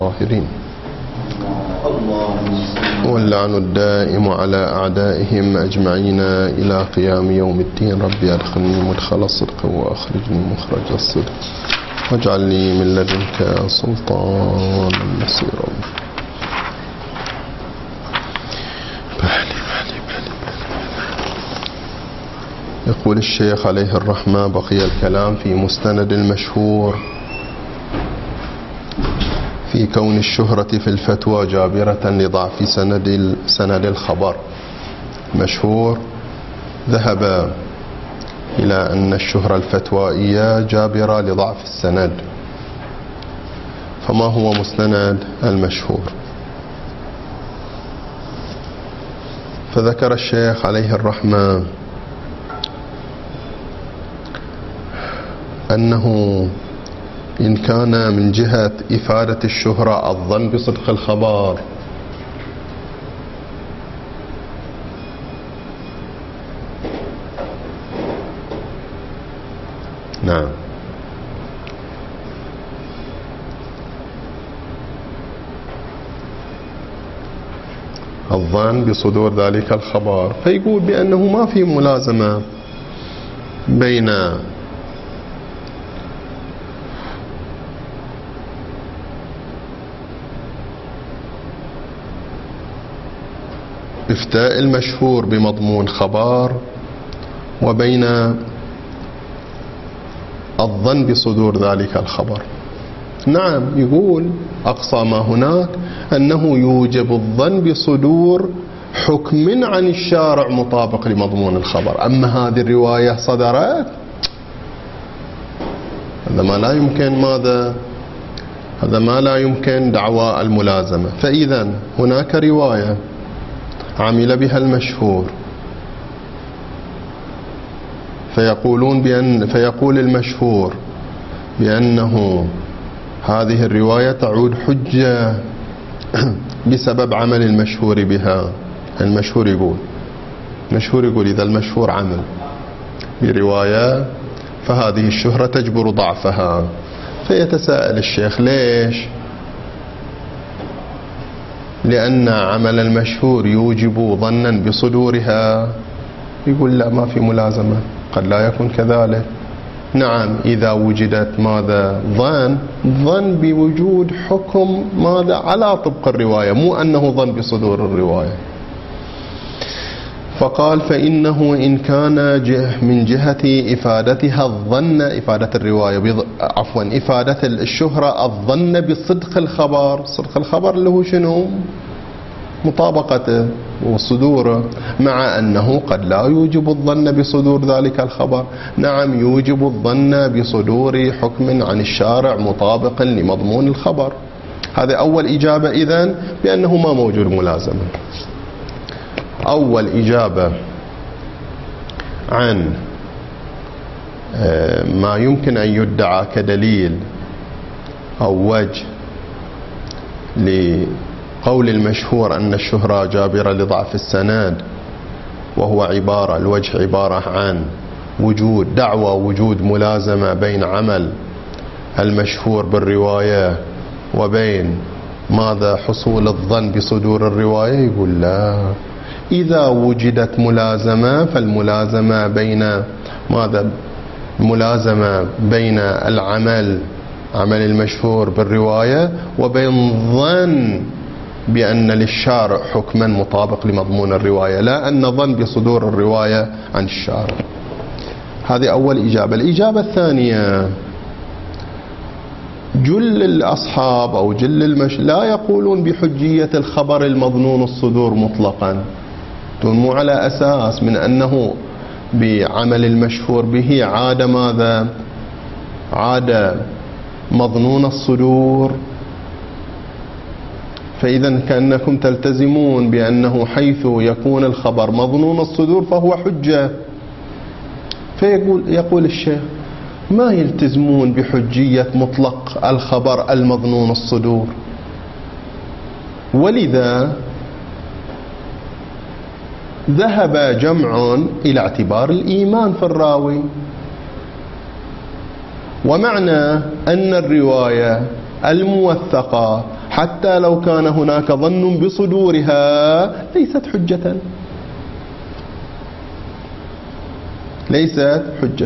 الظاهرين واللعن الدائم على أعدائهم أجمعين إلى قيام يوم الدين. ربي أدخلني مدخل الصدق وأخرجني مخرج الصدق واجعل لي من لدنك سلطانا نصيرا. يقول الشيخ عليه الرحمة: بقي الكلام في مستند المشهور في كون الشهرة في الفتوى جابرة لضعف سند الخبر. مشهور ذهب إلى أن الشهرة الفتوائية جابرة لضعف السند. فما هو مستند المشهور؟ فذكر الشيخ عليه الرحمة أنه إن كان من جهة إفادة الشهرة الظن بصدق الخبر، نعم، الظن بصدور ذلك الخبر، فيقول بأنه ما في ملازمة بين إفتاء المشهور بمضمون خبر وبين الظن بصدور ذلك الخبر. نعم، يقول أقصى ما هناك أنه يوجب الظن بصدور حكم عن الشارع مطابق لمضمون الخبر. أما هذه الرواية صدرت، هذا ما لا يمكن هذا ما لا يمكن دعوى الملازمة. فإذا هناك رواية عمل بها المشهور، فيقول المشهور بأنه هذه الرواية تعود حجة بسبب عمل المشهور بها. المشهور يقول إذا المشهور عمل برواية فهذه الشهرة تجبر ضعفها. فيتساءل الشيخ: ليش؟ لأن عمل المشهور يوجب ظنا بصدورها. يقول لا، ما في ملازمة، قد لا يكون كذلك. نعم، إذا وجدت ماذا؟ ظن بوجود حكم ماذا؟ على طبق الرواية، مو أنه ظن بصدور الرواية. فقال: فإنه إن كان من جهة إفادتها الظن، إفادة الرواية إفادة الشهرة الظن بصدق الخبر. صدق الخبر اللي هو شنو؟ مطابقته وصدوره، مع أنه قد لا يوجب الظن بصدور ذلك الخبر. نعم، يوجب الظن بصدور حكم عن الشارع مطابق لمضمون الخبر. هذا أول إجابة إذن بأنه ما موجود ملازمة. أول إجابة عن ما يمكن أن يدعى كدليل أو وجه لقول المشهور أن الشهرة جابرة لضعف السند، وهو الوجه عبارة عن دعوى وجود ملازمة بين عمل المشهور بالرواية وبين ماذا؟ حصول الظن بصدور الرواية. يقول لا، إذا وجدت ملازمة فالملازمة بين ماذا؟ ملازمة بين عمل المشهور بالرواية وبين ظن بأن للشارع حكما مطابق لمضمون الرواية، لا أن ظن بصدور الرواية عن الشارع. هذه أول إجابة. الإجابة الثانية: جل الأصحاب أو لا يقولون بحجية الخبر المظنون الصدور مطلقا، مو على أساس من أنه بعمل المشهور به عاد ماذا؟ عاد مظنون الصدور. فإذا كأنكم تلتزمون بأنه حيث يكون الخبر مظنون الصدور فهو حجة. يقول الشيخ: ما يلتزمون بحجية مطلق الخبر المظنون الصدور، ولذا ذهب جمع إلى اعتبار الإيمان في الراوي. ومعنى أن الرواية الموثقة حتى لو كان هناك ظن بصدورها ليست حجة، ليست حجة.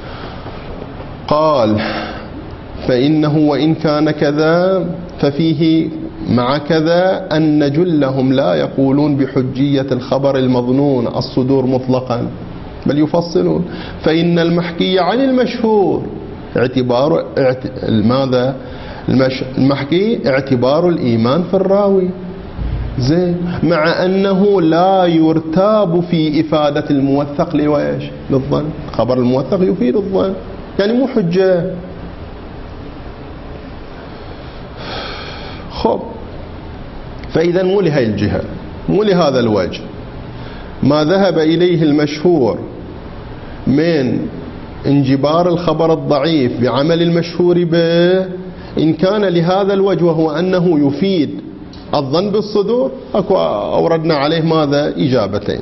قال فإنه وإن كان كذا ففيه مع كذا أن جلهم لا يقولون بحجية الخبر المظنون الصدور مطلقا، بل يفصلون. فإن المحكي عن المشهور اعتبار ماذا؟ المحكي اعتبار الإيمان في الراوي، زين، مع أنه لا يرتاب في إفادة الموثق لويش؟ للظن. خبر الموثق يفيد الظن، يعني مو حجة. خب، فإذا مو لهي الجهة، مو لهذا الوجه ما ذهب إليه المشهور من انجبار الخبر الضعيف بعمل المشهور به، إن كان لهذا الوجه وهو أنه يفيد الظن بالصدور، أوردنا عليه ماذا؟ إجابتين.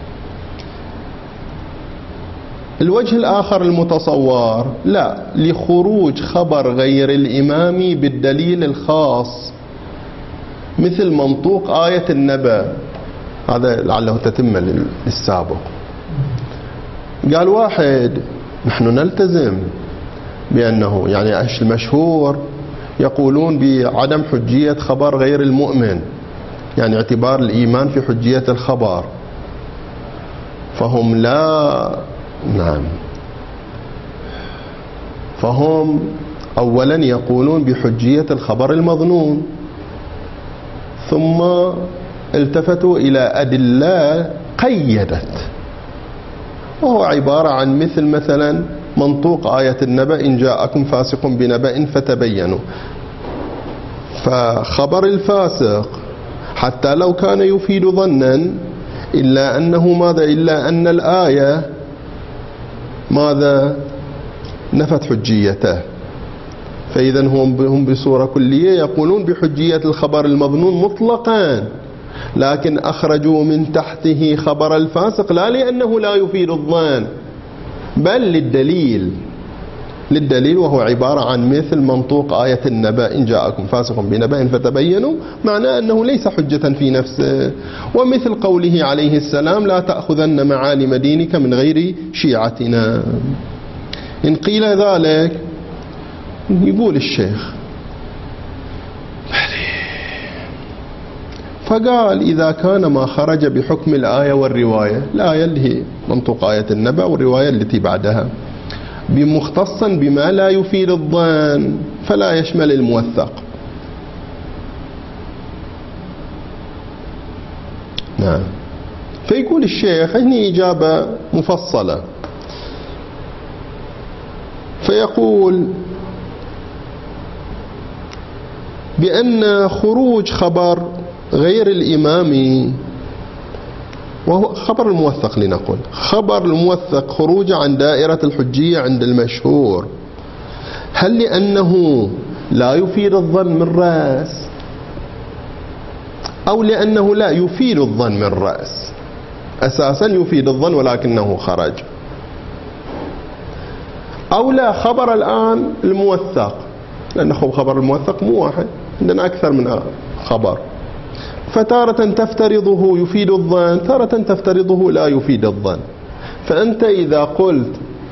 الوجه الآخر المتصور لا، لخروج خبر غير الإمام بالدليل الخاص، مثل منطوق آية النبأ، هذا لعله تتم للسابق. قال واحد نحن نلتزم بأنه يعني المشهور يقولون بعدم حجية خبر غير المؤمن، يعني اعتبار الإيمان في حجية الخبر، فهم لا، نعم، فهم أولا يقولون بحجية الخبر المظنون، ثم التفتوا إلى أدلة قيدت، وهو عبارة عن مثلا منطوق آية النبأ إن جاءكم فاسق بنبأ فتبينوا. فخبر الفاسق حتى لو كان يفيد ظنا، إلا أنه ماذا؟ إلا أن الآية ماذا؟ نفت حجيته. فإذا هم بصورة كلية يقولون بحجية الخبر المظنون مطلقا، لكن أخرجوا من تحته خبر الفاسق لا لأنه لا يفيد الظن، بل للدليل، وهو عبارة عن مثل منطوق آية النبأ إن جاءكم فاسق بنبأ فتبينوا، معناه أنه ليس حجة في نفسه. ومثل قوله عليه السلام لا تأخذن معالم دينك من غير شيعتنا. إن قيل ذلك، يقول الشيخ فقال إذا كان ما خرج بحكم الآية والرواية، الآية اللي هي منطوق آية النبأ والرواية التي بعدها، بمختصا بما لا يفيد الظن فلا يشمل الموثق. نعم. فيقول الشيخ هنا إجابة مفصلة، فيقول بأن خروج خبر غير الإمامي، وهو خبر الموثق، لنقول خبر الموثق خروج عن دائرة الحجية عند المشهور، هل لأنه لا يفيد الظن من رأس، أو لأنه لا يفيد الظن من رأس؟ أساسا يفيد الظن ولكنه خرج، أو لا خبر الآن الموثق، لأن خبر الموثق مو واحد، عندنا أكثر من خبر، فتارة تفترضه يفيد الظن، تارة تفترضه لا يفيد الظن. فأنت إذا قلت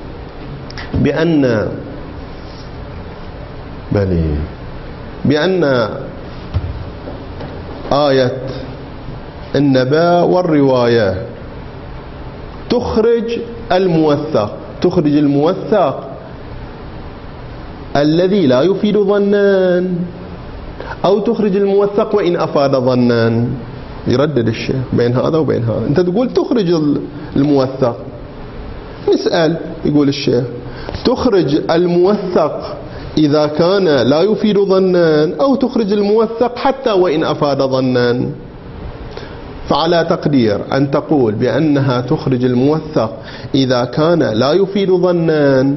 بأن آية النبأ والرواية تخرج الموثق الذي لا يفيد ظنا، أو تخرج الموثق وإن أفاد ظنا، يردد الشيخ بين هذا وبين هذا. أنت تقول تخرج الموثق، نسأل، يقول الشيخ تخرج الموثق إذا كان لا يفيد ظنا، أو تخرج الموثق حتى وإن أفاد ظنا. فعلى تقدير أن تقول بأنها تخرج الموثق إذا كان لا يفيد ظنا،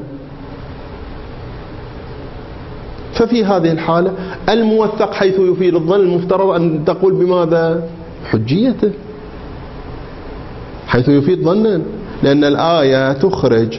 ففي هذه الحالة الموثق حيث يفيد الظن المفترض أن تقول بماذا؟ حجيته حيث يفيد ظنا، لأن الآية تخرج،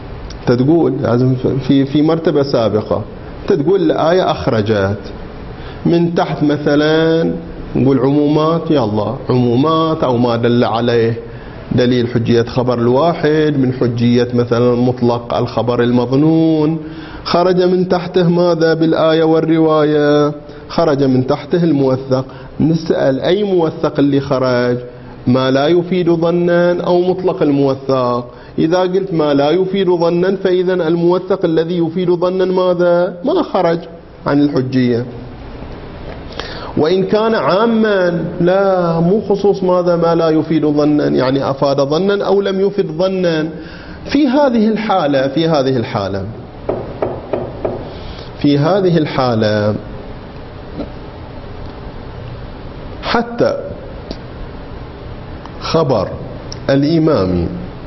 تقول في مرتبة سابقة تقول الآية أخرجت، من تحت مثلا نقول عمومات، يلا عمومات أو ما دل عليه دليل حجية خبر الواحد من حجية مثلا مطلق الخبر المظنون. خرج من تحته ماذا بالآية والرواية؟ خرج من تحته الموثق. نسأل أي موثق اللي خرج؟ ما لا يفيد ظنا أو مطلق الموثق؟ إذا قلت ما لا يفيد ظنا فإذا الموثق الذي يفيد ظنا ماذا؟ ما خرج عن الحجية. وإن كان عاما لا، مو خصوص ماذا ما لا يفيد ظنا، يعني أفاد ظنا أو لم يفد ظنا. في هذه الحالة حتى خبر الإمام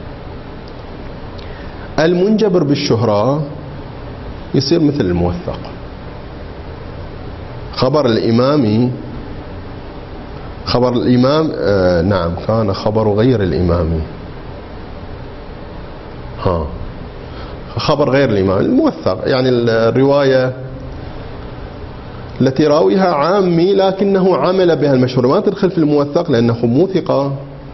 المنجبر بالشهرة يصير مثل الموثق. خبر الإمام نعم كان خبر غير الإمام، خبر غير الإمام الموثق، يعني الرواية التي راويها عامي لكنه عمل بها المشهور، ما تدخل في الموثق لأنه مو ثقة.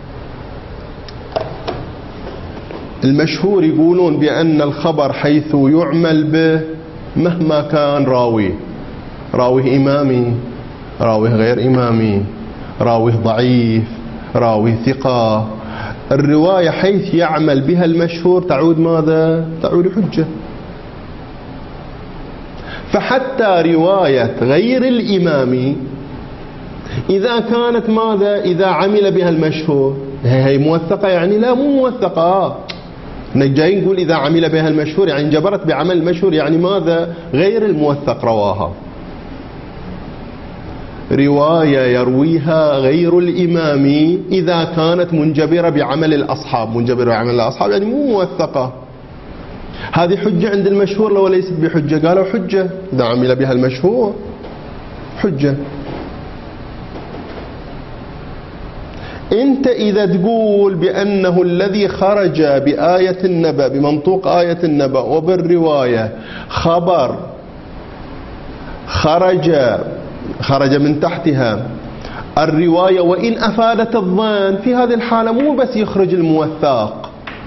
المشهور يقولون بأن الخبر حيث يعمل به مهما كان راويه إمامي، راويه غير إمامي، راويه ضعيف، راويه ثقة، الرواية حيث يعمل بها المشهور تعود ماذا؟ تعود حجة. فحتى رواية غير الإمام إذا كانت ماذا؟ إذا عمل بها المشهور هي موثقة، يعني لا مو موثقة. جاي نقول إذا عمل بها المشهور يعني انجبرت بعمل المشهور، يعني ماذا؟ غير الموثق رواها. رواية يرويها غير الإمام إذا كانت منجبرة بعمل الأصحاب، يعني مو موثقة. هذه حجة عند المشهور لو ليست بحجة؟ قالوا حجة إذا عمل بها المشهور، حجة. أنت إذا تقول بأنه الذي خرج بآية النبأ بمنطوق آية النبأ وبالرواية خبر خرج من تحتها الرواية وإن أفادت الظن، في هذه الحالة مو بس يخرج الموثق،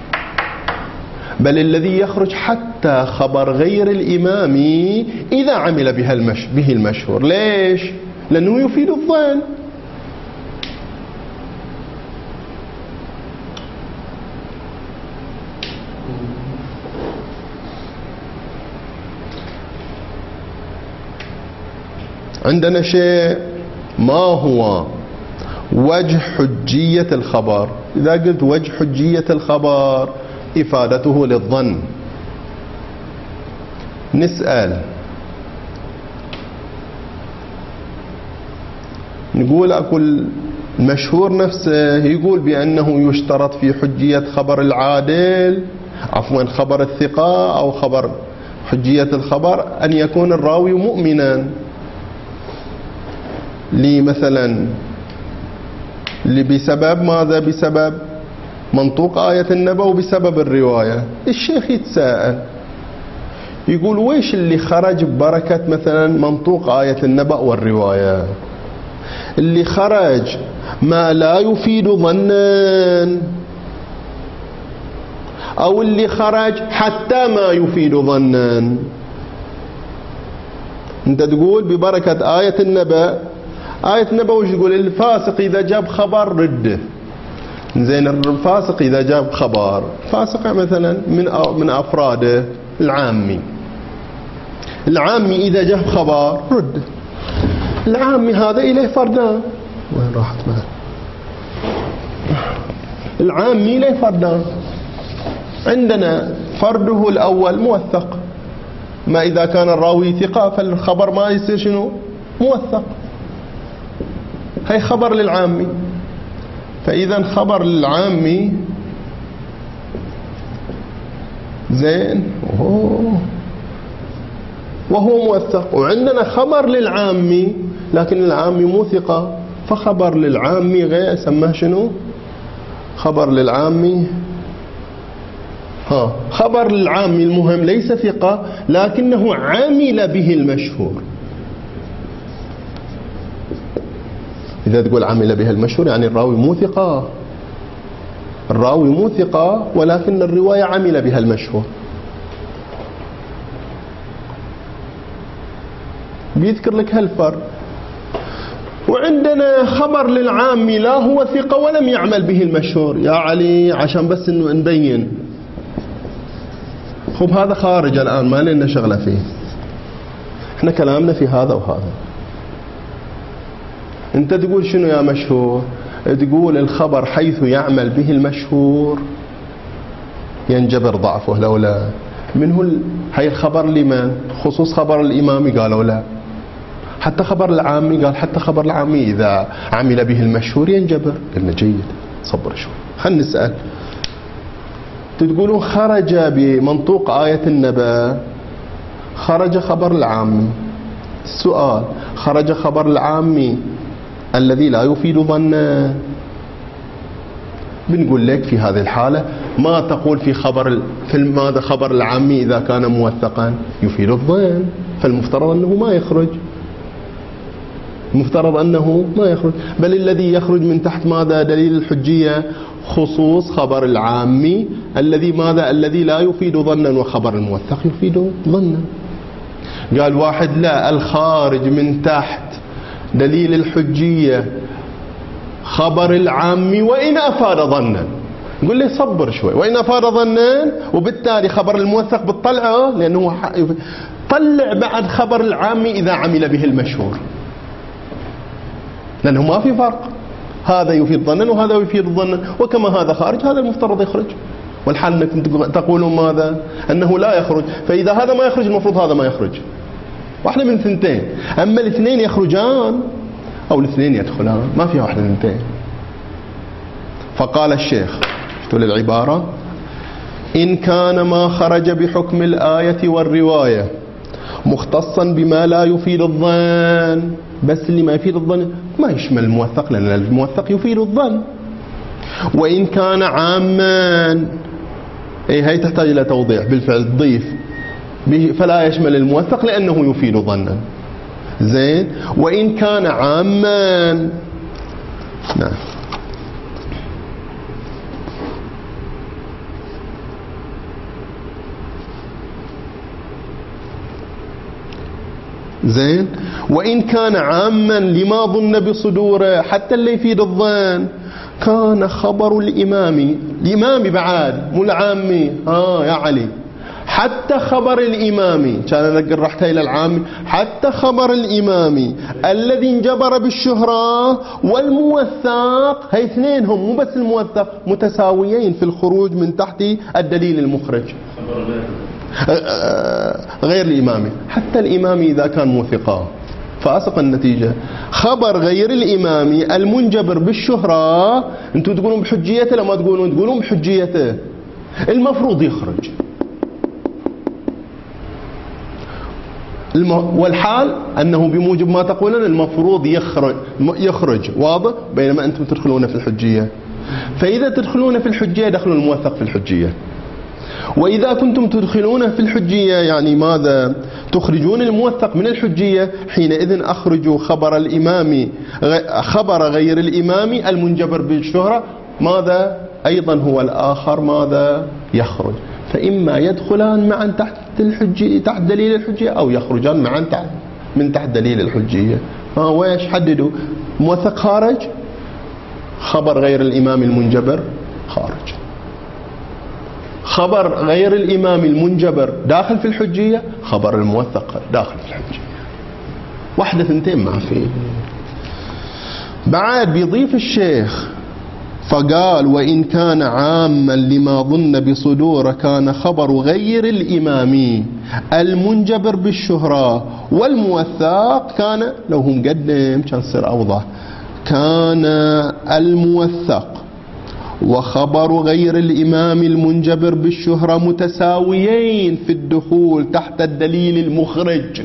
بل الذي يخرج حتى خبر غير الإمام إذا عمل به المشهور. ليش؟ لأنه يفيد الظن. عندنا شيء ما هو وجه حجية الخبر. إذا قلت وجه حجية الخبر إفادته للظن، نسأل نقول أقول المشهور نفسه يقول بأنه يشترط في حجية خبر العادل خبر الثقة أو خبر حجية الخبر أن يكون الراوي مؤمنا مثلا بسبب ماذا؟ بسبب منطوق آية النبأ وبسبب الرواية. الشيخ يتساءل يقول ويش اللي خرج ببركة مثلا منطوق آية النبأ والرواية؟ اللي خرج ما لا يفيد ظنا أو اللي خرج حتى ما يفيد ظنا. انت تقول ببركة آية النبأ وش يقول؟ الفاسق إذا جاب خبر رده. زين، الفاسق إذا جاب خبر، فاسق مثلا من أفراده العامي إذا جاب خبر رده. العامي هذا إليه فردان. وين راحت معه؟ العامي إليه فردان. عندنا فرده الأول موثق، ما إذا كان الراوي ثقة فالخبر ما يصير شنو؟ موثق. هي خبر للعامي، فإذا خبر للعامي زين وهو موثق. وعندنا خبر للعامي لكن العامي مو ثقة، فخبر للعامي غير سماه شنو؟ خبر للعامي خبر للعامي المهم ليس ثقة لكنه عمل به المشهور. إذا تقول عمل بها المشهور يعني الراوي مو ثقة، الراوي مو ثقة ولكن الرواية عمل بها المشهور. بيذكر لك هالفرق. وعندنا خبر للعامي لا هو ثقة ولم يعمل به المشهور، يا علي عشان بس انه نبين. خب هذا خارج الآن ما لنا شغلة فيه، احنا كلامنا في هذا وهذا. انت تقول شنو يا مشهور؟ تقول الخبر حيث يعمل به المشهور ينجبر ضعفه لولا منه هي الخبر لمن؟ خصوص خبر الإمامي قالوا لا، حتى خبر العامي قال حتى خبر العامي إذا عمل به المشهور ينجبر. قلنا جيد، صبر شوي خلنا نسأل. تقولون خرج بمنطوق آية النبأ، خرج خبر العامي. السؤال خرج خبر العامي الذي لا يفيد ظنا، بنقول لك في هذه الحالة ما تقول في خبر ماذا خبر العامي إذا كان موثقا يفيد الظن، فالمفترض أنه ما يخرج، المفترض أنه ما يخرج، بل الذي يخرج من تحت ماذا؟ دليل الحجية، خصوص خبر العامي الذي ماذا؟ الذي لا يفيد ظنا، وخبر الموثق يفيد ظنا. قال واحد لا، الخارج من تحت دليل الحجية خبر العامي وإن أفاد ظنا. نقول لي صبر شوي، وإن أفاد ظنا، وبالتالي خبر الموثق بتطلعه لأنه طلع بعد خبر العامي إذا عمل به المشهور، لأنه ما في فرق، هذا يفيد ظنا وهذا يفيد ظنا، وكما هذا خارج هذا المفترض يخرج. والحال أنكم تقولون ماذا؟ أنه لا يخرج، فإذا هذا ما يخرج المفروض هذا ما يخرج، واحدة من ثنتين، أما الاثنين يخرجان أو الاثنين يدخلان، ما فيها واحدة من ثنتين. فقال الشيخ شفتوا العبارة: إن كان ما خرج بحكم الآية والرواية مختصا بما لا يفيد الظن، بس اللي ما يفيد الظن ما يشمل الموثق، لأن الموثق يفيد الظن. وإن كان عاما، هي تحتاج إلى توضيح بالفعل، تضيف فلا يشمل الموثق لأنه يفيد ظنا. زين. وإن كان عاما، نعم، زين. وإن كان عاما لما ظن بصدوره، حتى اللي يفيد الظن، كان خبر الإمام بعد مو العامي، يا علي، حتى خبر الإمامي، كان أذكر رحت إلى العامي، حتى خبر الإمامي الذي انجبر بالشهرة والموثق، هي اثنينهم مو بس الموثق، متساويين في الخروج من تحت الدليل المخرج. غير الإمامي، حتى الإمامي إذا كان موثقا فاسق النتيجة. خبر غير الإمامي المنجبر بالشهرة، انتم تقولون بحجيته، لما تقولون بحجيته، المفروض يخرج. والحال أنه بموجب ما تقولون المفروض يخرج، واضح؟ بينما أنتم تدخلون في الحجية، فإذا تدخلون في الحجية دخلوا الموثق في الحجية. وإذا كنتم تدخلونه في الحجية يعني ماذا؟ تخرجون الموثق من الحجية، حينئذ أخرجوا خبر الإمام، خبر غير الإمام المنجبر بالشهرة، ماذا؟ أيضا هو الآخر ماذا؟ يخرج. فإما يدخلان معا تحت الحجية، تحت دليل الحجية، أو يخرجان معا من تحت دليل الحجية. ويش حددوا؟ موثق خارج، خبر غير الإمام المنجبر خارج. خبر غير الإمام المنجبر داخل في الحجية، خبر الموثق داخل في الحجية. واحدة ثنتين ما فيه. بعد بيضيف الشيخ فقال: وإن كان عاما لما ظن بصدوره، كان خبر غير الإمام المنجبر بالشهرة والموثق، كان لو هو مقدم كان يصير أوضح، كان الموثق وخبر غير الإمام المنجبر بالشهرة متساويين في الدخول تحت الدليل المخرج.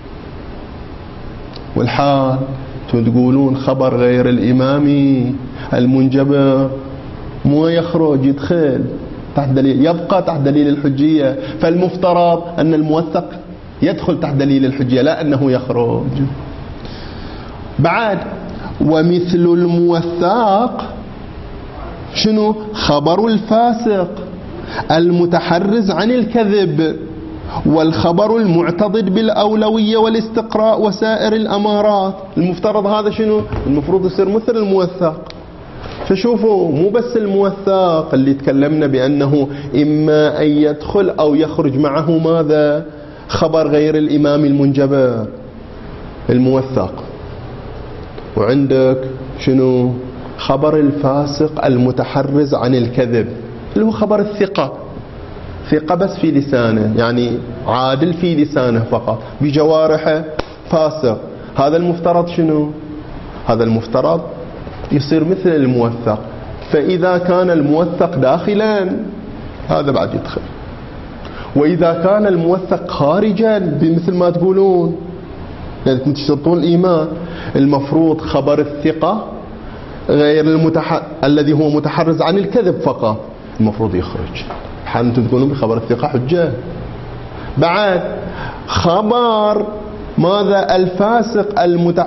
والحال تقولون خبر غير الإمام المنجبر مو يخرج، يدخل تحت دليل، يبقى تحت دليل الحجية، فالمفترض أن الموثق يدخل تحت دليل الحجية لا أنه يخرج. بعد ومثل الموثق شنو؟ خبر الفاسق المتحرز عن الكذب، والخبر المعتضد بالأولوية والاستقراء وسائر الأمارات. المفترض هذا شنو؟ المفروض يصير مثل الموثق. فشوفوا مو بس الموثق اللي تكلمنا بأنه إما أن يدخل أو يخرج معه ماذا؟ خبر غير الإمام المنجبر، الموثق. وعندك شنو؟ خبر الفاسق المتحرز عن الكذب، اللي هو خبر الثقة، ثقة بس في لسانه، يعني عادل في لسانه فقط، بجوارحه فاسق. هذا المفترض شنو؟ هذا المفترض يصير مثل الموثق. فإذا كان الموثق داخلا هذا بعد يدخل، وإذا كان الموثق خارجا بمثل ما تقولون، يعني تشترطون الإيمان، المفروض خبر الثقة غير الذي هو متحرز عن الكذب فقط المفروض يخرج. حال أنتم تقولون بخبر الثقة حجة. بعد خبر ماذا؟ الفاسق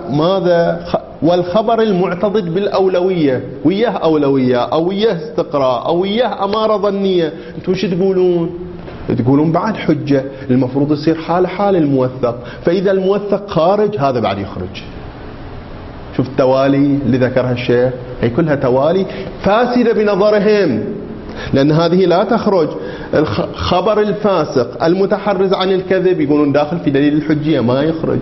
والخبر المعتضد بالأولوية، وياه أولوية أو وياه استقراء أو وياه أمارة ظنية، أنتم وش تقولون؟ تقولون بعد حجة. المفروض يصير حال الموثق. فإذا الموثق خارج هذا بعد يخرج. شوف التوالي اللي ذكرها الشيخ، هي كلها توالي فاسدة بنظرهم، لأن هذه لا تخرج. خبر الفاسق المتحرز عن الكذب يقولون داخل في دليل الحجية، ما يخرج.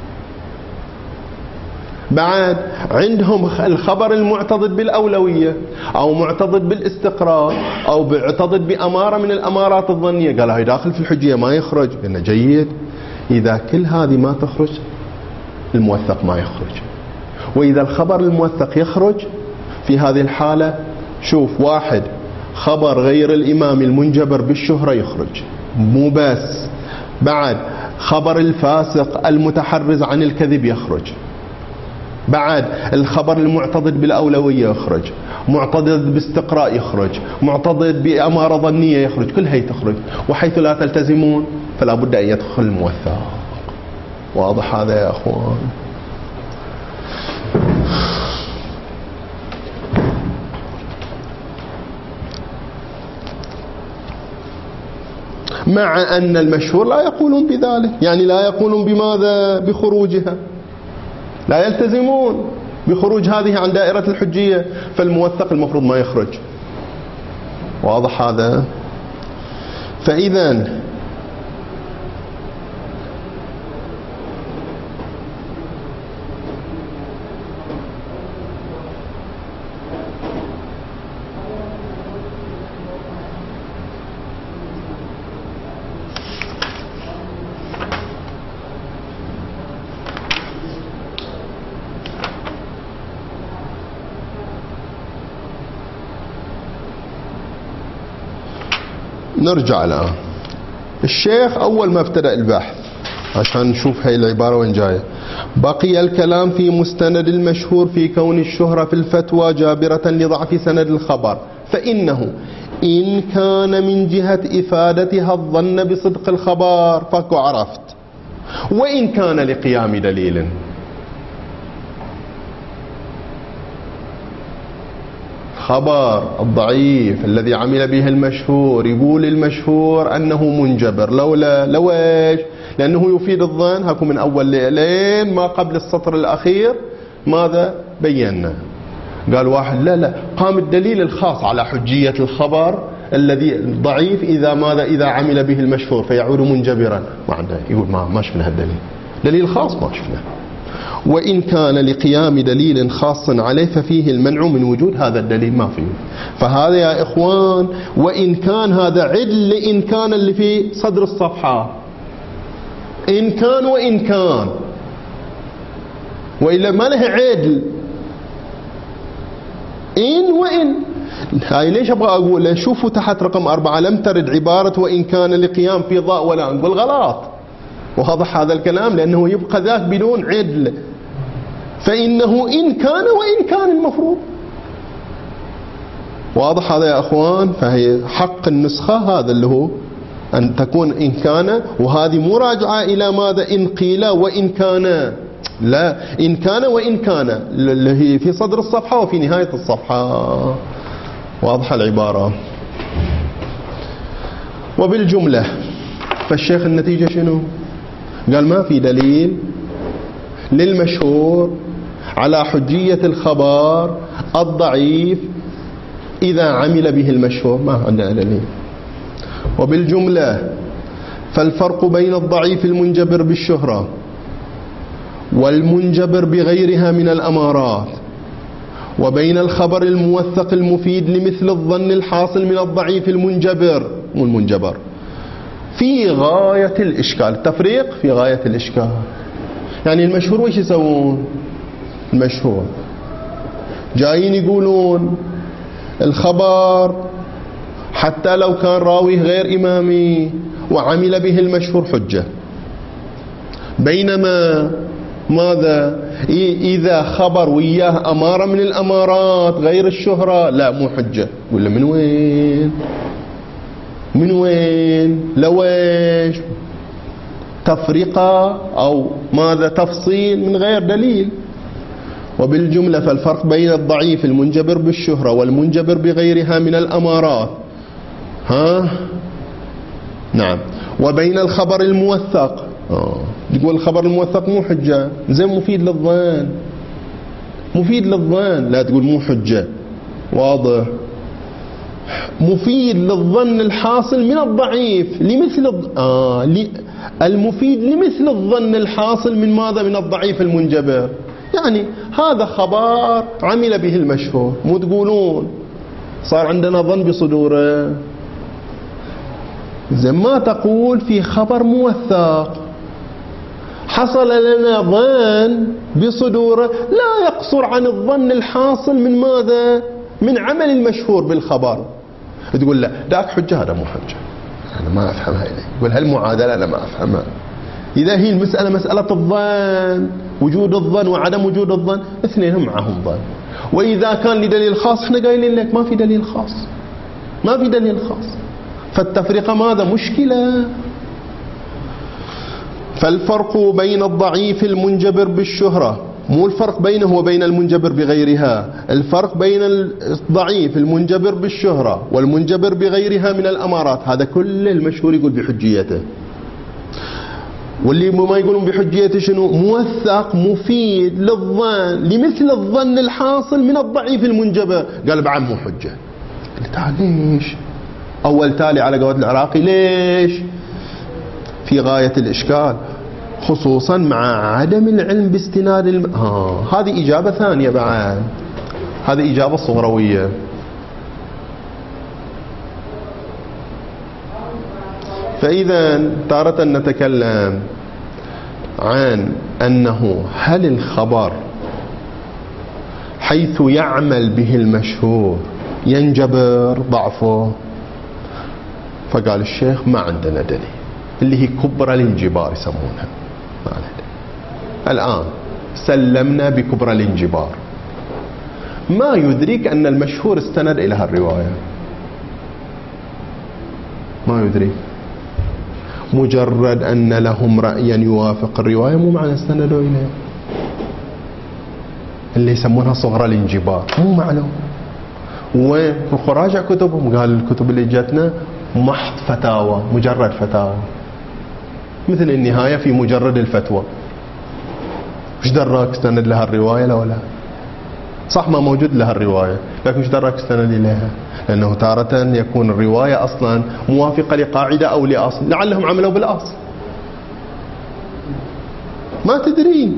بعد عندهم الخبر المعتضد بالأولوية أو معتضد بالاستقراء أو معتضد بأمارة من الأمارات الظنية، قال هاي داخل في الحجية ما يخرج. قلنا جيد، إذا كل هذه ما تخرج الموثق ما يخرج. وإذا الخبر الموثق يخرج في هذه الحالة، شوف، واحد خبر غير الإمام المنجبر بالشهرة يخرج، مو بس، بعد خبر الفاسق المتحرز عن الكذب يخرج، بعد الخبر المعتضد بالأولوية يخرج، معتضد باستقراء يخرج، معتضد بأمارة ظنية يخرج، كل هي تخرج. وحيث لا تلتزمون فلا بد أن يدخل الموثق. واضح هذا يا أخوان؟ مع أن المشهور لا يقولون بذلك، يعني لا يقولون بماذا؟ بخروجها، لا يلتزمون بخروج هذه عن دائرة الحجية. فالموثق المفروض ما يخرج. واضح هذا؟ فإذا نرجع الآن. الشيخ أول ما ابتدأ البحث عشان نشوف هاي العبارة وين جاية، بقي الكلام في مستند المشهور في كون الشهرة في الفتوى جابرة لضعف سند الخبر، فإنه إن كان من جهة إفادتها الظن بصدق الخبر فاكو عرفت، وإن كان لقيام دليل. خبر الضعيف الذي عمل به المشهور، يقول المشهور أنه منجبر، لو ايش؟ لأنه يفيد الظن. هاكو من أول لين ما قبل السطر الأخير ماذا بينا؟ قال واحد لا قام الدليل الخاص على حجية الخبر الذي ضعيف إذا عمل به المشهور فيعود منجبرا. ما عنده، يقول ما شفنا هالدليل، دليل خاص ما شفنا. وإن كان لقيام دليل خاص عليه ففيه المنع من وجود هذا الدليل، ما فيه. فهذا يا إخوان، وإن كان هذا عدل لإن كان اللي في صدر الصفحة، إن كان وإن كان، وإلا ما له عدل. إن وإن، هاي ليش أبغى أقول؟ شوفوا تحت رقم 4 لم ترد عبارة وإن كان لقيام في ضاء ولا، نقول غلط. وواضح هذا الكلام لأنه يبقى ذاك بدون عدل. فإنه إن كان وإن كان المفروض. واضح هذا يا أخوان؟ فهي حق النسخة هذا اللي هو أن تكون إن كان، وهذه مراجعة إلى ماذا؟ إن قيل وإن كان. لا، إن كان وإن كان اللي هي في صدر الصفحة وفي نهاية الصفحة. واضحة العبارة. وبالجملة فالشيخ النتيجة شنو؟ قال ما في دليل للمشهور على حجية الخبر الضعيف إذا عمل به المشهور، ما عندنا دليل. وبالجملة فالفرق بين الضعيف المنجبر بالشهرة والمنجبر بغيرها من الأمارات وبين الخبر الموثق المفيد لمثل الظن الحاصل من الضعيف المنجبر والمنجبر في غاية الإشكال. التفريق في غاية الإشكال. يعني المشهور وش يسوون؟ المشهور جايين يقولون الخبر حتى لو كان راويه غير إمامي وعمل به المشهور حجة، بينما ماذا إذا خبر وياه أمارة من الأمارات غير الشهرة لا مو حجة. ولا من وين؟ من وين؟ لويش؟ تفرقة أو ماذا تفصيل من غير دليل. وبالجملة فالفرق بين الضعيف المنجبر بالشهرة والمنجبر بغيرها من الأمارات نعم وبين الخبر الموثق. تقول الخبر الموثق مو حجة، زين مفيد للظن، مفيد للظن، لا تقول مو حجة. واضح. مفيد للظن الحاصل من الضعيف لمثل المفيد لمثل الظن الحاصل من ماذا؟ من الضعيف المنجبر. يعني هذا خبر عمل به المشهور، مو تقولون صار عندنا ظن بصدوره. زي ما تقول في خبر موثق حصل لنا ظن بصدوره لا يقصر عن الظن الحاصل من ماذا؟ من عمل المشهور بالخبر. تقول لا ذاك حجة هذا مو حجة، أنا ما أفهمها. يقول هالمعادلة أنا ما أفهمها. إذا هي المسألة مسألة الظن، وجود الظن وعدم وجود الظن، اثنينهم معهم ظن. وإذا كان لدليل خاص احنا قايلين لك ما في دليل خاص، ما في دليل خاص. فالتفرقة ماذا؟ مشكلة. فالفرق بين الضعيف المنجبر بالشهرة، مو الفرق بينه وبين المنجبر بغيرها، الفرق بين الضعيف المنجبر بالشهرة والمنجبر بغيرها من الأمارات. هذا كل المشهور يقول بحجيته. واللي ما يقولون بحجيته شنو؟ موثق مفيد للظن لمثل الظن الحاصل من الضعيف المنجبر. قال بعد مو حجة. قلت تعال ليش؟ أول تالي على قولة العراقي ليش؟ في غاية الإشكال، خصوصا مع عدم العلم باستناد هذه إجابة ثانية بعد، هذه إجابة صغروية. فإذا تارة نتكلم عن أنه هل الخبر حيث يعمل به المشهور ينجبر ضعفه؟ فقال الشيخ ما عندنا دليل، اللي هي كبرى الانجبار يسمونها. الآن سلمنا بكبرى الانجبار، ما يدرك أن المشهور استند إلى هالرواية، ما يدرك. مجرد أن لهم رأيا يوافق الرواية مو معنى استندوا إليه، اللي يسمونها صغرى الانجبار مو معنى. وراجع كتبهم، قال الكتب اللي جاتنا محض فتاوى، مجرد فتاوى، مثل النهاية في مجرد الفتوى. وش دراك استند لها الرواية؟ لا ولا صح ما موجود لها الرواية، لكن وش دراك استند إليها؟ لأنه تارة يكون الرواية أصلا موافقة لقاعدة أو لأصل، لعلهم عملوا بالأصل ما تدري.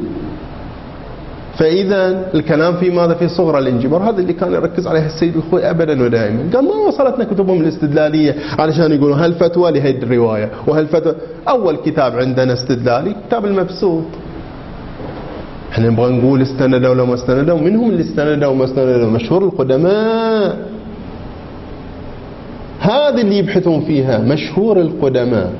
فإذا الكلام في ماذا؟ في صغرى الانجبار. هذا اللي كان يركز عليه السيد الخوئي أبدا ودائما. قال ما وصلتنا كتبهم الاستدلالية علشان يقولوا هالفتوى لهي الرواية وهالفتوى. أول كتاب عندنا استدلالي كتاب المبسوط. احنا نبغى نقول استندوا ولا ما استندوا. منهم اللي استندوا وما استندوا؟ مشهور القدماء، هذه اللي يبحثون فيها، مشهور القدماء.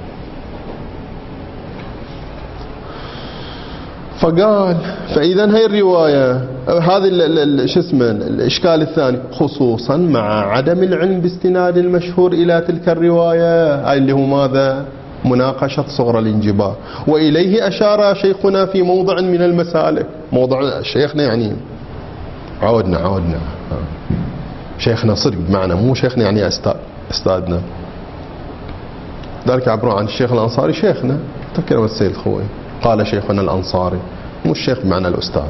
فقال فإذا هي الرواية هذه شو اسمه الإشكال الثاني، خصوصا مع عدم العلم باستناد المشهور إلى تلك الرواية، اللي هو ماذا؟ مناقشة صغر الانجبار. وإليه أشار شيخنا في موضع من المسالك. موضع شيخنا يعني عودنا شيخنا صدق بمعنى مو شيخنا يعني أستاذنا، ذلك يعبرون عن الشيخ الأنصاري شيخنا، تذكروا السيد الخوي قال شيخنا الأنصاري، مو الشيخ بمعنى الأستاذ.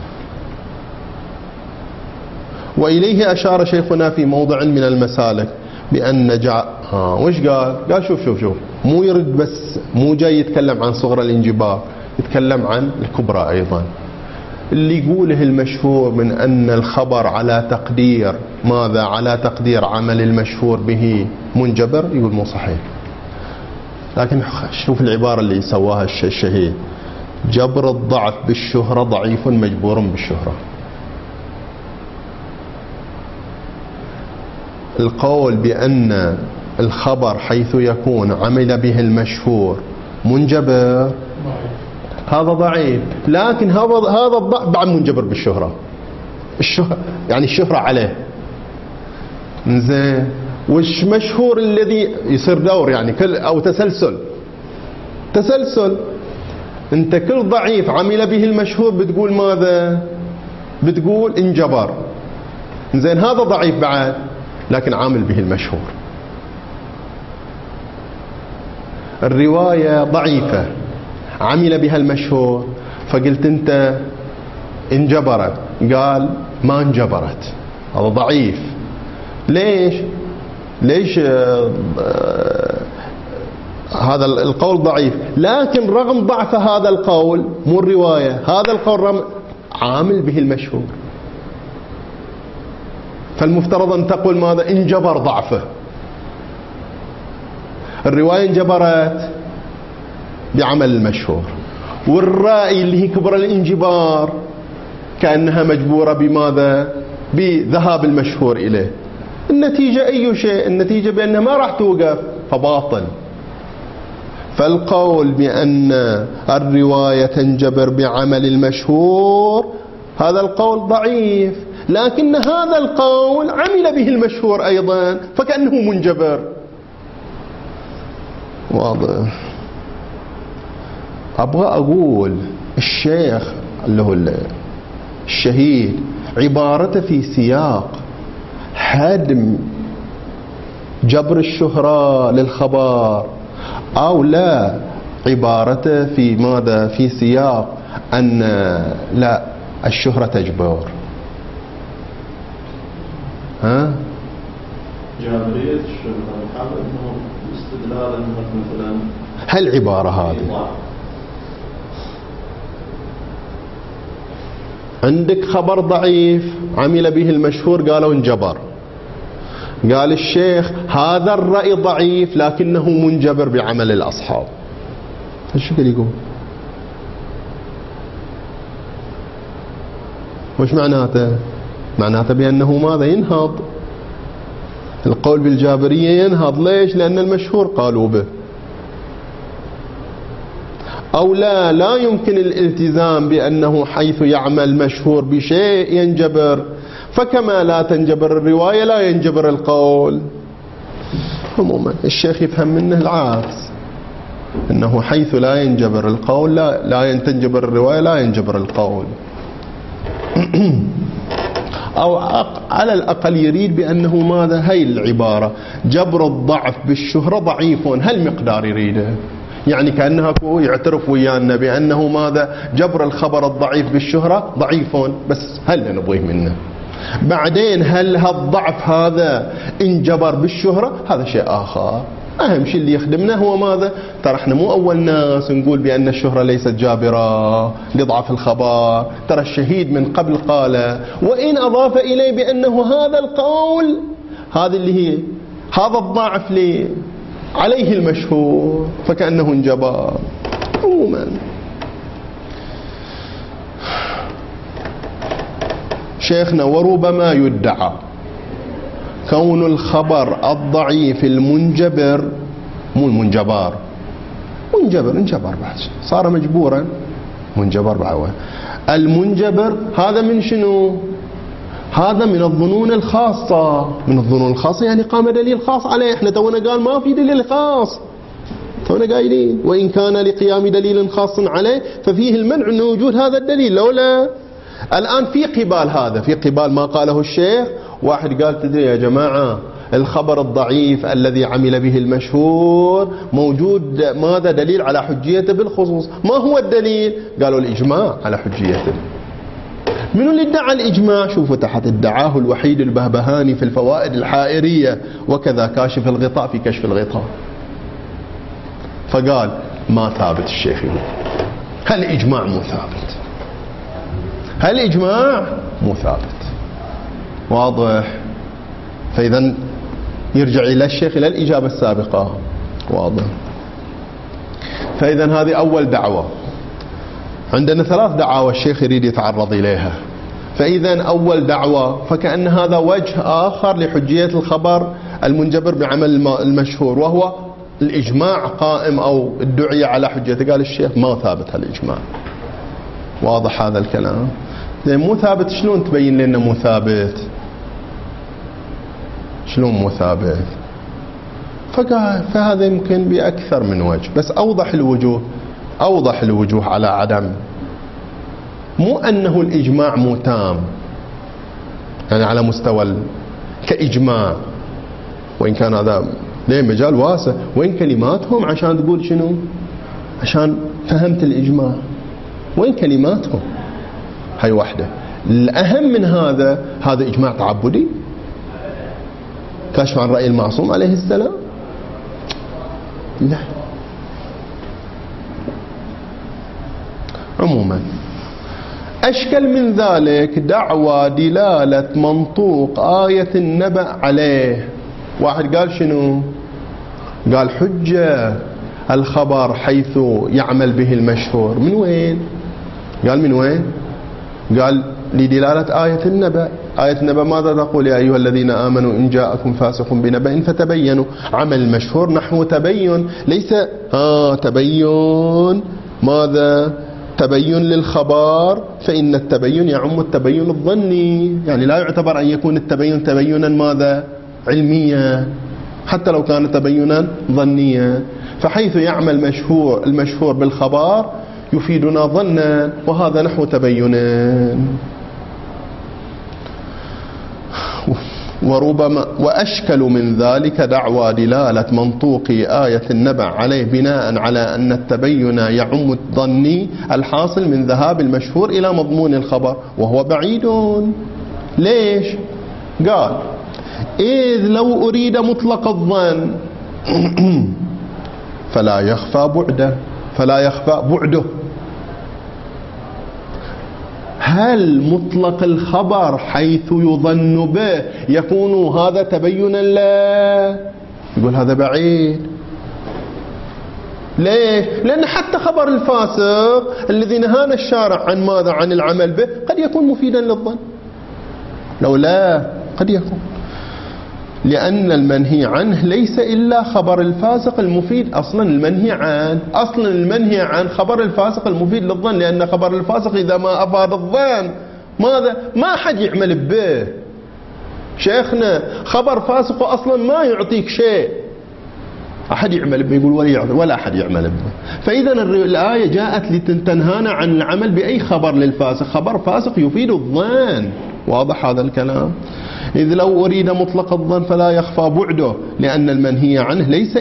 وإليه أشار شيخنا في موضع من المسالك بأن وش قال شوف مو يرد بس، مو جاي يتكلم عن صغر الانجبار، يتكلم عن الكبرى أيضا. اللي يقوله المشهور من أن الخبر على تقدير ماذا؟ على تقدير عمل المشهور به منجبر، يقول مو صحيح. لكن شوف العبارة اللي سواها الشهيد: جبر الضعف بالشهرة ضعيف مجبور بالشهرة. القول بأن الخبر حيث يكون عمل به المشهور منجبر هذا ضعيف، لكن هذا الضعف بعد منجبر بالشهرة. يعني الشهرة عليه زين. وش مشهور الذي يصير دور يعني أو تسلسل. انت كل ضعيف عمل به المشهور بتقول ماذا؟ بتقول انجبر. زين هذا ضعيف بعد لكن عامل به المشهور. الرواية ضعيفة عمل بها المشهور، فقلت انت انجبرت، قال ما انجبرت، هذا ضعيف. ليش هذا القول ضعيف؟ لكن رغم ضعف هذا القول، مو الرواية، هذا القول عامل به المشهور، فالمفترض أن تقول ماذا؟ انجبر ضعفه. الرواية انجبرت بعمل المشهور، والرأي اللي هي كبر الانجبار كأنها مجبورة بماذا؟ بذهاب المشهور إليه. النتيجة أي شيء؟ النتيجة بأنها ما راح توقف، فباطل. فالقول بأن الرواية تنجبر بعمل المشهور هذا القول ضعيف، لكن هذا القول عمل به المشهور أيضا فكأنه منجبر. واضح؟ أبغى أقول الشيخ اللي هو الشهيد عبارته في سياق هدم جبر الشهرة للخبر، أو لا عبارته في ماذا؟ في سياق أن لا الشهرة تجبر. جابرية الشهرة الحال أنه استدلالا مثلا هل العبارة هذه عندك خبر ضعيف عمل به المشهور قالوا انجبر، قال الشيخ هذا الرأي ضعيف لكنه منجبر بعمل الأصحاب، ايش يقول؟ وش معناته؟ معناته بأنه ماذا؟ ينهض. القول بالجابرية ينهض. ليش؟ لأن المشهور قالوا به. أو لا يمكن الالتزام بأنه حيث يعمل مشهور بشيء ينجبر، فكما لا تنجبر الرواية لا ينجبر القول. عموما الشيخ يفهم منه العكس، أنه حيث لا ينجبر القول لا تنجبر الرواية لا ينجبر القول. أو على الأقل يريد بأنه ماذا؟ هي العبارة جبر الضعف بالشهرة ضعيف، هل مقدار يريده؟ يعني كأنها يعترف ويانا بأنه ماذا؟ جبر الخبر الضعيف بالشهرة ضعيف، بس هل نبغيه منه؟ بعدين هل هالضعف هذا انجبر بالشهرة؟ هذا شيء آخر. أهم شيء اللي يخدمنا هو ماذا؟ ترى احنا مو أول ناس نقول بأن الشهرة ليست جابرة لضعف الخبر، ترى الشهيد من قبل قال، وإن أضاف إليه بأنه هذا القول هذا اللي هي هذا الضعف ليه عليه المشهور فكأنه انجبر. عموما شيخنا وربما يدعى كون الخبر الضعيف المنجبر، مو المنجبار، انجبر بعد صار مجبورا، منجبر بعد. المنجبر هذا من شنو؟ هذا من الظنون الخاصة. من الظنون الخاصة يعني قام دليل خاص عليه. احنا تونا قال ما في دليل خاص، تونا قايلين وإن كان لقيام دليل خاص عليه ففيه المنع من وجود هذا الدليل. لولا الآن في قبال هذا، في قبال ما قاله الشيخ. واحد قال تدري يا جماعة الخبر الضعيف الذي عمل به المشهور موجود ماذا دليل على حجيته بالخصوص. ما هو الدليل؟ قالوا الإجماع على حجيته. من اللي ادعى الإجماع؟ شوفوا تحت ادعاه الوحيد البهبهاني في الفوائد الحائرية وكذا كاشف الغطاء في كشف الغطاء. فقال ما ثابت. الشيخ يقول هل الإجماع مو ثابت؟ هل الإجماع مو ثابت؟ واضح. فإذا يرجع إلى الشيخ إلى الإجابة السابقة. واضح. فإذا هذه أول دعوة. عندنا 3 دعاوى الشيخ يريد يتعرض إليها. فإذا أول دعوة فكأن هذا وجه آخر لحجية الخبر المنجبر بعمل المشهور، وهو الإجماع قائم أو الدعية على حجيته. قال الشيخ ما ثابت هالإجماع. واضح هذا الكلام؟ مو ثابت. شلون تبين لنا مو ثابت؟ شلون مو ثابت؟ فقال فهذا يمكن بأكثر من وجه، بس أوضح الوجوه على عدم. مو أنه الإجماع مو تام يعني على مستوى كإجماع، وإن كان هذا ليه مجال واسع، وين كلماتهم عشان تقول شنو؟ عشان فهمت الإجماع. وين كلماتهم؟ هاي واحدة. الأهم من هذا إجماع تعبدي كاشف عن رأي المعصوم عليه السلام؟ لا. عموما أشكل من ذلك دعوى دلالة منطوق آية النبأ عليه. واحد قال شنو؟ قال حجة الخبر حيث يعمل به المشهور. من وين؟ قال من وين؟ قال لدلالة آية النبأ. آية النبأ ماذا تقول؟ يا أيها الذين آمنوا إن جاءكم فاسق بنبأ فتبينوا. عمل المشهور نحو تبين، ليس تبين ماذا؟ تبين للخبر، فإن التبين يعم التبين الظني. يعني لا يعتبر أن يكون التبين تبينا ماذا؟ علميا، حتى لو كان تبينا ظنيا. فحيث يعمل المشهور بالخبر يفيدنا ظنا، وهذا نحو تبينا. وربما وأشكل من ذلك دعوى دلالة منطوق آية النبأ عليه بناء على أن التبين يعم الظني الحاصل من ذهاب المشهور إلى مضمون الخبر، وهو بعيد. ليش؟ قال إذ لو أريد مطلق الظن فلا يخفى بعده. هل مطلق الخبر حيث يظن به يكون هذا تبينا؟ لا. يقول هذا بعيد. ليه؟ لأن حتى خبر الفاسق الذي نهانا الشارع عن ماذا؟ عن العمل به، قد يكون مفيدا للظن. لو لا قد يكون، لأن المنهي عنه ليس إلا خبر الفاسق المفيد. أصلا المنهي عن خبر الفاسق المفيد للظن، لأن خبر الفاسق إذا ما أفاد الظن ماذا؟ ما حد يعمل به. شيخنا خبر فاسق أصلا ما يعطيك شيء، أحد يعمل به يقول ولا أحد يعمل به. فإذا الآية جاءت لتنهانا عن العمل بأي خبر للفاسق. خبر فاسق يفيد الظن. واضح هذا الكلام؟ إذ لو أريد مطلق الظن فلا يخفى بعده، لأن المنهي عنه ليس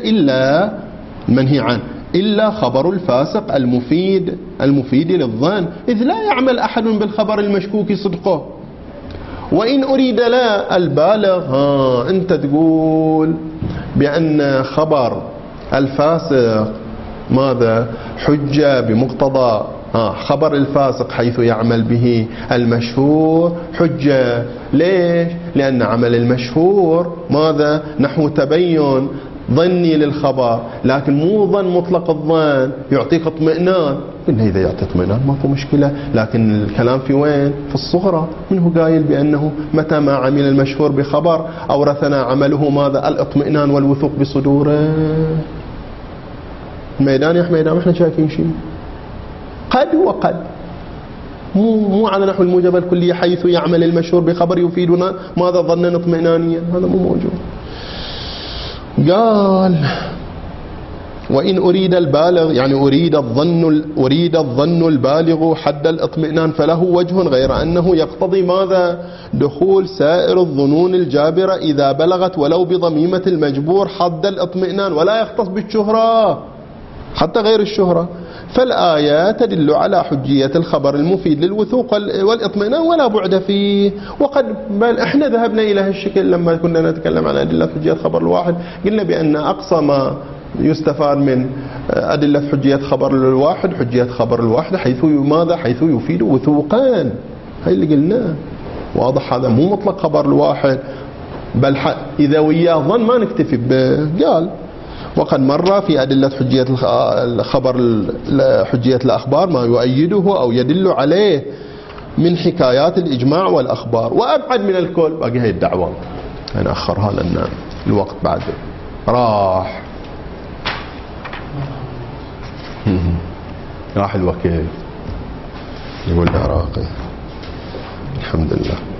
إلا خبر الفاسق المفيد للظن، إذ لا يعمل أحد بالخبر المشكوك صدقه. وإن أريد لا البالغ، أنت تقول بأن خبر الفاسق ماذا؟ حجة بمقتضى خبر الفاسق حيث يعمل به المشهور حجة. ليش؟ لأن عمل المشهور ماذا؟ نحو تبين ظني للخبر، لكن مو ظن مطلق الظن يعطيك اطمئنان. إن إذا يعطي اطمئنان ماكو مشكلة، لكن الكلام في وين؟ في الصغرى. منه قايل بأنه متى ما عمل المشهور بخبر أورثنا عمله ماذا؟ الاطمئنان والوثوق بصدوره. الميدان يا ميدان احنا شايفين شيء قد وقد، مو على نحو الموجب الكلية حيث يعمل المشهور بخبر يفيدنا ماذا؟ ظنا اطمئنانيا. هذا مو موجود. قال وإن أريد البالغ يعني أريد الظن البالغ حد الاطمئنان فله وجه غير أنه يقتضي ماذا؟ دخول سائر الظنون الجابرة إذا بلغت ولو بضميمة المجبور حد الاطمئنان، ولا يختص بالشهرة حتى غير الشهرة. فالآية تدل على حجية الخبر المفيد للوثوق والاطمئنان ولا بعد فيه. وقد بل احنا ذهبنا إلى هالشكل لما كنا نتكلم عن أدلة حجية خبر الواحد، قلنا بأن أقصى ما يستفاد من أدلة حجية خبر الواحد حجية خبر الواحد حيث ماذا؟ حيث يفيد وثوقان. هاي اللي قلناه واضح. هذا مو مطلق خبر الواحد، بل إذا وياه ظن ما نكتفي به. قال وقد مر في أدلة حجية الخبر حجية الأخبار ما يؤيده أو يدل عليه من حكايات الإجماع والأخبار. وأبعد من الكل باقي هي الدعوة. أنا أخرها لأن الوقت بعد راح الوكيل يقول العراقي. الحمد لله.